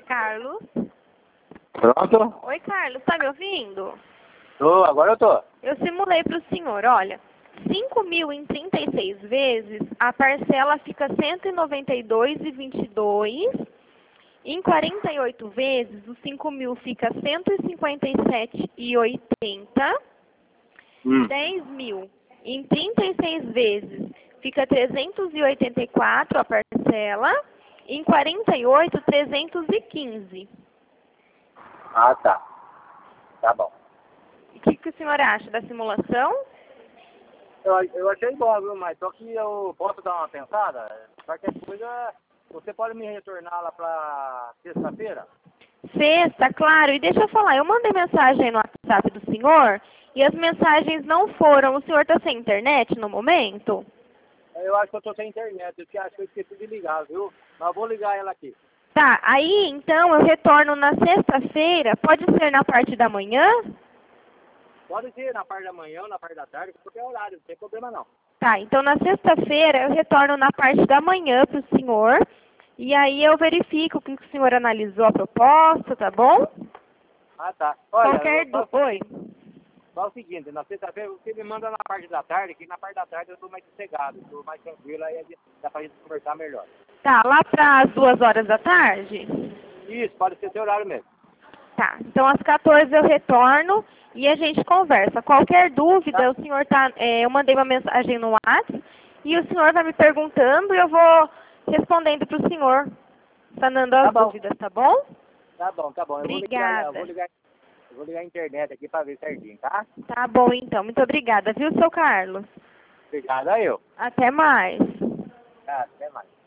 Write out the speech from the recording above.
Carlos. Pronto? Oi, Carlos, tá me ouvindo? Tô, agora eu tô. Eu simulei para o senhor, olha, 5.000 em 36 vezes, a parcela fica R$ 192,22. Em 48 vezes, os 5.000 fica R$ 157,80. 10.000 em 36 vezes, fica 384 a parcela. Em 48, 315. Ah, tá. Tá bom. O que o senhor acha da simulação? Eu achei bom, viu, mas só que eu posso dar uma pensada? Qualquer coisa, você pode me retornar lá pra sexta-feira? Sexta, claro. E deixa eu falar, eu mandei mensagem no WhatsApp do senhor e as mensagens não foram. O senhor está sem internet no momento? Eu acho que eu tô sem internet, eu acho que eu esqueci de ligar, viu? Mas eu vou ligar ela aqui. Tá, aí então eu retorno na sexta-feira, pode ser na parte da manhã? Pode ser na parte da manhã ou na parte da tarde, porque é horário, não tem problema não. Tá, então na sexta-feira eu retorno na parte da manhã para o senhor. E aí eu verifico o que o senhor analisou a proposta, tá bom? Ah, tá. Olha, Qualquer Oi. faz o seguinte, na sexta-feira você me manda na parte da tarde, que na parte da tarde eu tô mais sossegado, tô mais tranquilo, aí dá pra gente conversar melhor. Tá, lá para as 2 horas da tarde? Isso, pode ser seu horário mesmo. Tá, então às 14 eu retorno e a gente conversa. Qualquer dúvida, Tá, o senhor eu mandei uma mensagem no WhatsApp e o senhor vai me perguntando e eu vou respondendo para o senhor, sanando tá as bom, dúvidas, tá bom? tá bom, tá bom. Obrigada. Eu vou ligar a internet aqui pra ver certinho, tá? Tá bom então, muito obrigada, viu, seu Carlos? Obrigado a eu. Até mais. Tá, até mais.